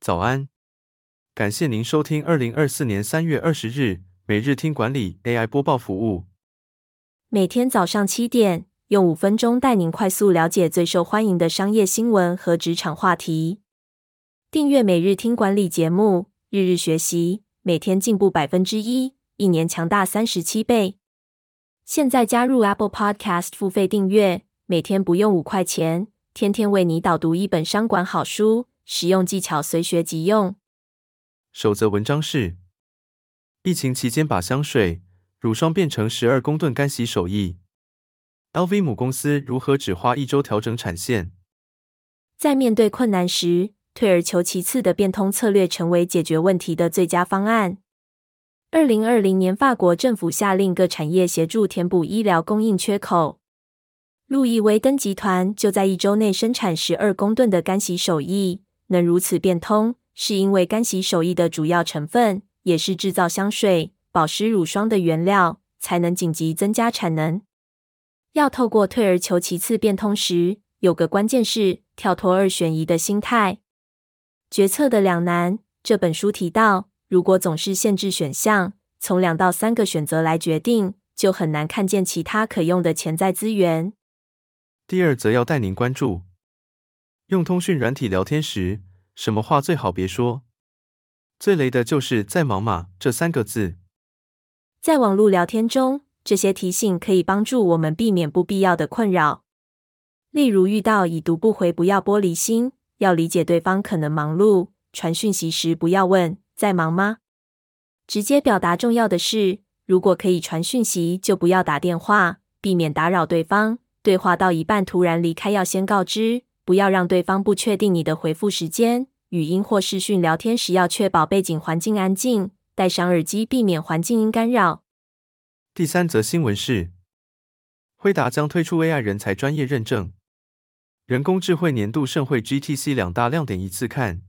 早安，感谢您收听2024年3月20日每日听管理 AI 播报服务。 每天早上7点，用5分钟带您快速了解最受欢迎的商业新闻和职场话题。订阅每日听管理节目，日日学习，每天进步1%，一年强大37倍。现在加入 Apple Podcast 付费订阅，每天不用5块钱，天天为你导读一本商管好书，实用技巧随学即用。 首则文章是：疫情期间把香水、乳霜变成12公吨干洗手液。LV 母公司如何只花1周调整产线？ 在面对困难时，退而求其次的变通策略成为解决问题的最佳方案。2020年，法国政府下令各产业协助填补医疗供应缺口。路易威登集团就在1周内生产12公吨的干洗手液，能如此变通，是因为干洗手液的主要成分，也是制造香水、保湿乳霜的原料，才能紧急增加产能。要透过退而求其次变通时，有个关键是跳脱二选一的心态。决策的两难，这本书提到，如果总是限制选项，从2到3个选择来决定，就很难看见其他可用的潜在资源。 第二则要带您关注，用通讯软体聊天时，什么话最好别说？最雷的就是在忙吗这3个字。 在网络聊天中，这些提醒可以帮助我们避免不必要的困扰。例如遇到已读不回，不要玻璃心，要理解对方可能忙碌，传讯息时不要问在忙吗？直接表达重要的事，如果可以传讯息就不要打电话，避免打扰对方。对话到一半突然离开要先告知，不要让对方不确定你的回复时间。语音或视讯聊天时要确保背景环境安静，戴上耳机避免环境音干扰。 第3则新闻是，辉达将推出 AI 人才专业认证，人工智慧年度盛会 GTC 2大亮点一次看。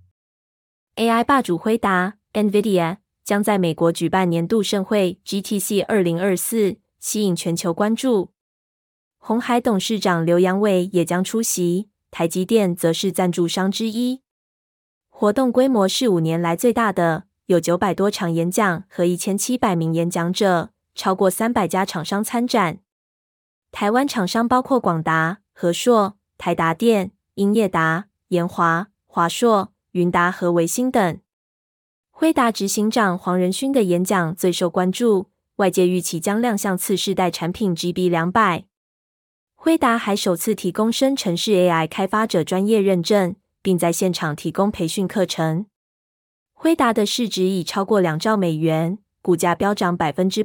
AI 霸主辉达 NVIDIA 将在美国举办年度盛会 GTC 2024，吸引全球关注。鸿海董事长刘扬伟也将出席，台积电则是赞助商之一。活动规模是5年来最大的，有900多场演讲和1700名演讲者，超过300家厂商参展。台湾厂商包括广达、和硕、台达电、英业达、研华、华硕、云达和微星等。辉达执行长黄仁勋的演讲最受关注，外界预期将亮相次世代产品 GB200。辉达还首次提供生成式 AI 开发者专业认证，并在现场提供培训课程。辉达的市值已超过2兆美元，股价飙涨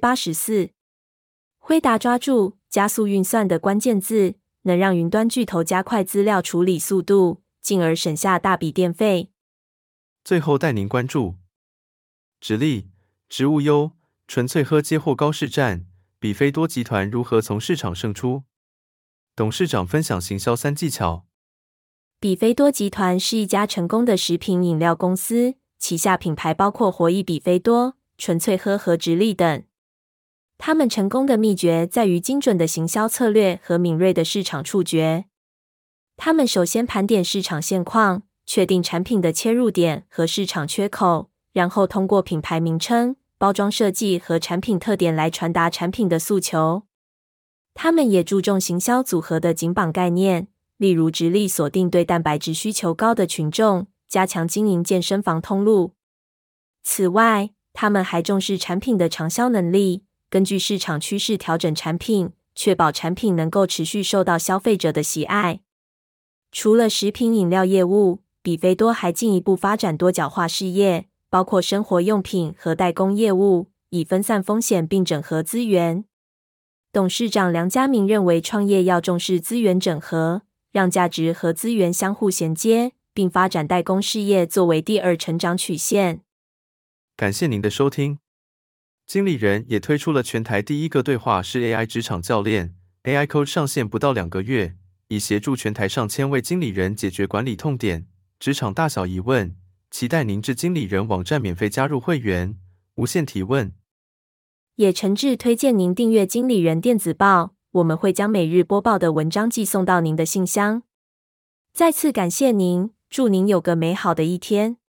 84%。辉达抓住加速运算的关键字，能让云端巨头加快资料处理速度，进而省下大笔电费。 最后带您关注，直立、植物优、纯粹喝接获高市占，比菲多集团如何从市场胜出？董事长分享行销3技巧。 比菲多集团是一家成功的食品饮料公司，旗下品牌包括活益比菲多、纯粹喝和直立等。他们成功的秘诀在于精准的行销策略和敏锐的市场触觉。他们首先盘点市场现况，确定产品的切入点和市场缺口，然后通过品牌名称、包装设计和产品特点来传达产品的诉求。他们也注重行销组合的紧绑概念，例如直立锁定对蛋白质需求高的群众，加强经营健身房通路。此外，他们还重视产品的长销能力，根据市场趋势调整产品，确保产品能够持续受到消费者的喜爱。除了食品饮料业务，比菲多还进一步发展多角化事业，包括生活用品和代工业务，以分散风险并整合资源。董事长梁家明认为，创业要重视资源整合，让价值和资源相互衔接，并发展代工事业作为第2成长曲线。 感谢您的收听。经理人也推出了全台第1个对话式 AI 职场教练 AI Coach 上线不到2个月，以协助全台上千位经理人解决管理痛点、职场大小疑问。期待您至经理人网站免费加入会员，无限提问。 也诚挚推荐您订阅经理人电子报，我们会将每日播报的文章寄送到您的信箱。再次感谢您，祝您有个美好的一天。